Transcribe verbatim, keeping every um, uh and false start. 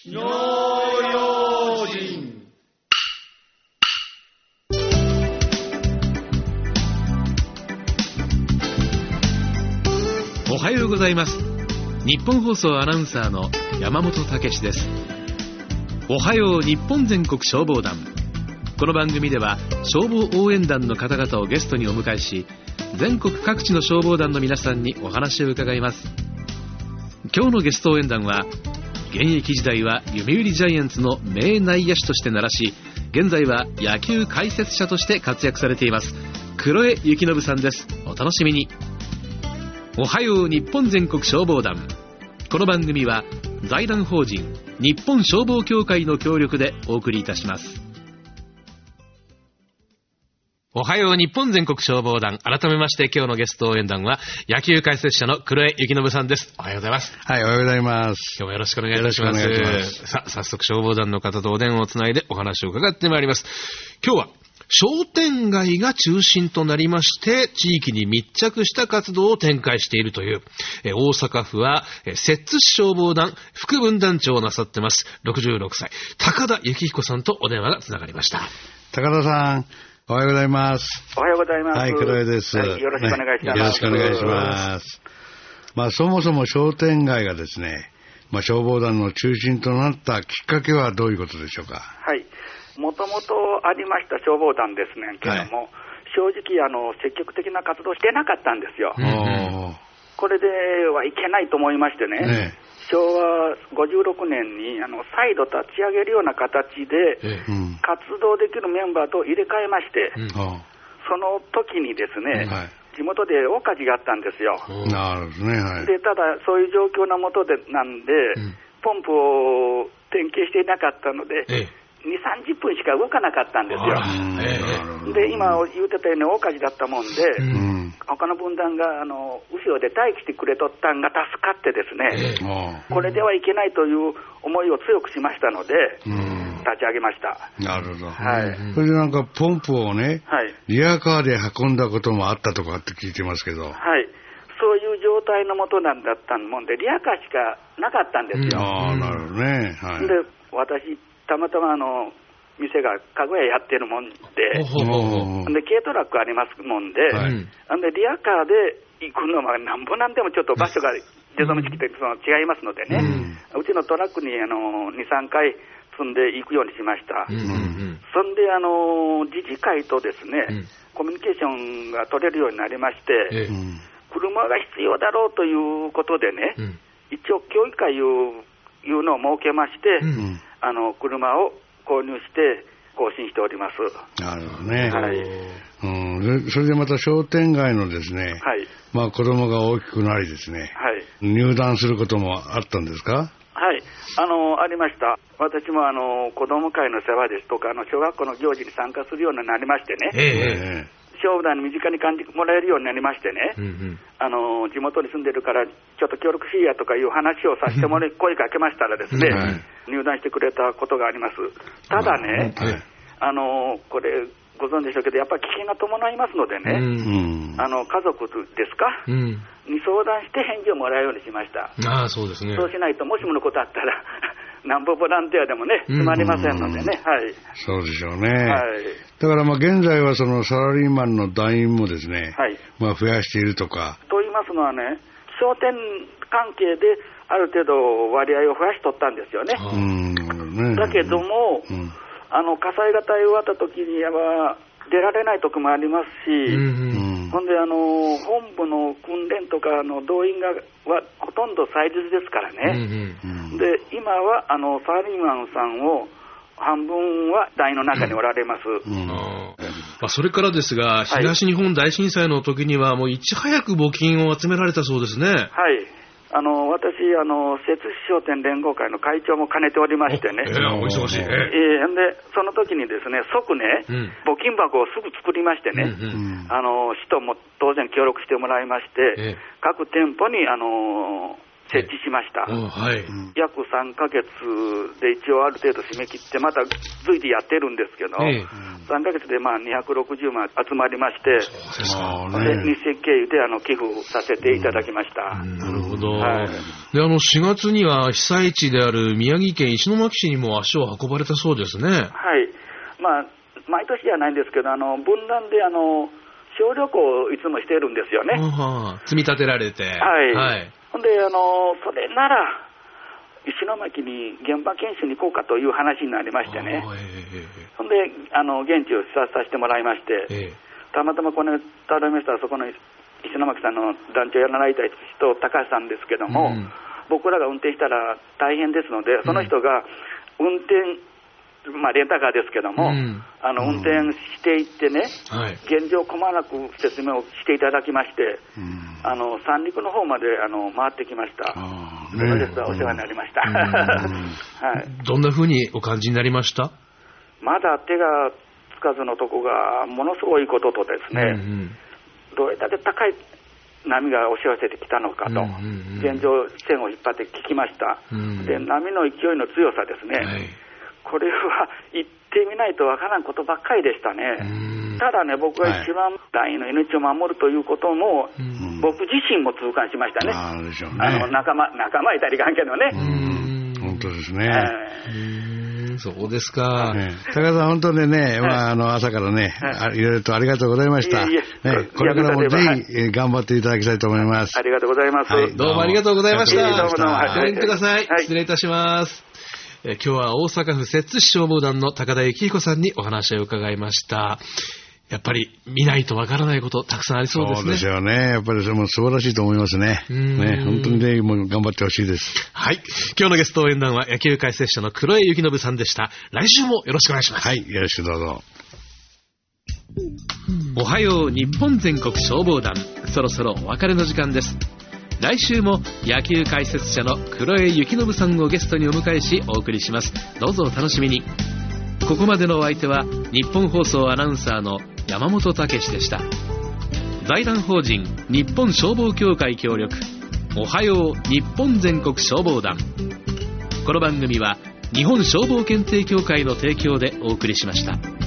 火の用心。 おはようございます。日本放送アナウンサーの山本武史です。おはよう日本全国消防団。この番組では消防応援団の方々をゲストにお迎えし、全国各地の消防団の皆さんにお話を伺います。今日のゲスト応援団は、現役時代は読売ジャイアンツの名内野手として鳴らし、現在は野球解説者として活躍されています黒江幸信さんです。お楽しみに。おはよう日本全国消防団。この番組は財団法人日本消防協会の協力でお送りいたします。おはよう日本全国消防団。改めまして今日のゲスト応援団は野球解説者の黒江幸信さんです。おはようございます。 はい、おはようございます。 今日もよろしくお願いいたします。さあ、早速消防団の方とお電話をつないでお話を伺ってまいります。今日は商店街が中心となりまして地域に密着した活動を展開しているという、え大阪府は摂津市消防団副分団長をなさってますろくじゅうろくさい高田幸彦さんとお電話がつながりました。 高田さん、おはようございます。 おはようございます。 はい、黒江です、 はい、よろしくお願いします。 よろしくお願いします。まあ、そもそも商店街がですね、まあ、消防団の中心となったきっかけはどういうことでしょうか。 はい、もともとありました消防団ですねけども、はい、正直あの積極的な活動してなかったんですよ。うん、これではいけないと思いましてね、ね、しょうわごじゅうろくねんにあの再度立ち上げるような形で、うん、活動できるメンバーと入れ替えまして、うん、その時にですね、うん、はい、地元で大火事があったんですよ。 なるほどね、はい、 でただそういう状況のもとでなんで、うん、ポンプを点検していなかったので、ええ、に、さんじゅっぷんしか動かなかったんですよ。えー、で今言ってたように大火事だったもんで、うん、他の分団があの後ろで待機してくれとったんが助かってですね、えー、これではいけないという思いを強くしましたので、うん、立ち上げました。 なるほど、 はい、 それでなんかポンプをね、はい、リアカーで運んだこともあったとかって聞いてますけど、 はい、そういう状態のもとなんだったもんでリアカーしかなかったんですよ。 うん、ああ、なるほどね、はい、 で私たまたまあの店がかご屋やってるもんで、で軽トラックありますもんで、はい、なんでリアカーで行くのはなんぼなんでもちょっと場所が出初めてきてその違いますのでね、うん、うちのトラックにあのに、さんかい積んで行くようにしました。うんうんうん、そんであの自治会とですね、うん、コミュニケーションが取れるようになりまして、うん、車が必要だろうということでね、うん、一応協議会いういうのを設けまして、うん、あの車を購入して更新しております。 なるほどね、はい、うん、それでまた商店街のですね、はい、まあ、子供が大きくなりですね、はい、入団することもあったんですか。 はい、あのありました。私もあの子供会の世話ですとかあの小学校の行事に参加するようになりましてね、えー消防団に身近に感じてもらえるようになりましてね、うんうん、あの地元に住んでるからちょっと協力しいやとかいう話をさせてもらい声かけましたらですね、はい、入団してくれたことがあります。ただね、はい、あのこれご存知でしょうけどやっぱり危険が伴いますのでね、うん、あの家族ですか、うん、に相談して返事をもらうようにしました。 ああ、そうですね。 そうしないともしものことあったらなんぼボランティアでもねつまりませんのでね、はい、 そうでしょうね、はい、だからまあ現在はそのサラリーマンの団員もですね、はい、まあ、増やしているとかと言いますのはね、商店関係である程度割合を増やしとったんですよね。うん、ね、だけども、うん、あの火災が対応あった時には出られない時もありますし、うんうん、ほんであの本部の訓練とかの動員がはほとんど祭日ですからね、うんうん、で今はあのサラリーマンさんを半分は団員の中におられます、うんうん、 あまあ、それからですが東日本大震災の時にはもういち早く募金を集められたそうですね。 はい、あの私あの摂津市商店連合会の会長も兼ねておりましてね、 えー、お忙しい、えー、 でその時にですね即ね、うん、募金箱をすぐ作りましてね、うんうん、あの市とも当然協力してもらいまして、えー、各店舗にあの設置しました、えーはい、約さんかげつで一応ある程度締め切ってまた随時やってるんですけど、えー、さんかげつでまあにひゃくろくじゅうまん集まりまして、で日清経由であの寄付させていただきました。 うん、なるほほど、はい、であのしがつには被災地である宮城県石巻市にも足を運ばれたそうですね。 はい、まあ、毎年じゃないんですけど、あの分断であの小旅行をいつもしているんですよね。 はあ、積み立てられて、はいはい、ほんであのそれなら石巻に現場研修に行こうかという話になりましてね、えー、ほんであの現地を視察させてもらいまして、えー、たまたまこのたどりましたらそこの石巻さんの団長やられた人高橋さんですけども、うん、僕らが運転したら大変ですので、その人が運転、まあ、レンタカーですけども、うん、あの運転していってね、うんはい、現状くまなく説明をしていただきまして、うん、あの三陸の方まであの回ってきました。それですお世話になりました、 はい、どんなふうにお感じになりました？ まだ手がつかずのとこがものすごいこととですね、うんうん、どれだけ高い波が押し寄せてきたのかと、うんうんうん、現状線を引っ張って聞きました、うん、で波の勢いの強さですね、はい、これは行ってみないとわからんことばっかりでしたね。ただね、僕が一番団員の命を守るということも、はい、僕自身も痛感しましたね。あでしょうね、あの仲間仲間いたり関係のね。 本当ですね、 えー、そうですか、 ね、高田さん本当にね、まあ、あの朝からね、はい、いろいろとありがとうございました。いえいえ、ね、これからもぜひ、はい、頑張っていただきたいと思います。 ありがとうございます、 はい、どうもありがとうございました。 どうもどうも、 ごめんください、はい、失礼いたします。え今日は大阪府摂津市消防団の高田幸彦さんにお話を伺いました。やっぱり見ないとわからないことたくさんありそうですね。 そうですよね。やっぱりそれも素晴らしいと思いますね。ね、本当にね、もう頑張ってほしいです。 はい。今日のゲスト応援団は野球解説者の黒江幸信さんでした。来週もよろしくお願いします。 はい、よろしくどうぞ。 おはよう日本全国消防団、そろそろお別れの時間です。来週も野球解説者の黒江幸信さんをゲストにお迎えしお送りします。どうぞお楽しみに。ここまでのお相手は日本放送アナウンサーの山本武史でした。財団法人日本消防協会協力、おはよう日本全国消防団。この番組は日本消防検定協会の提供でお送りしました。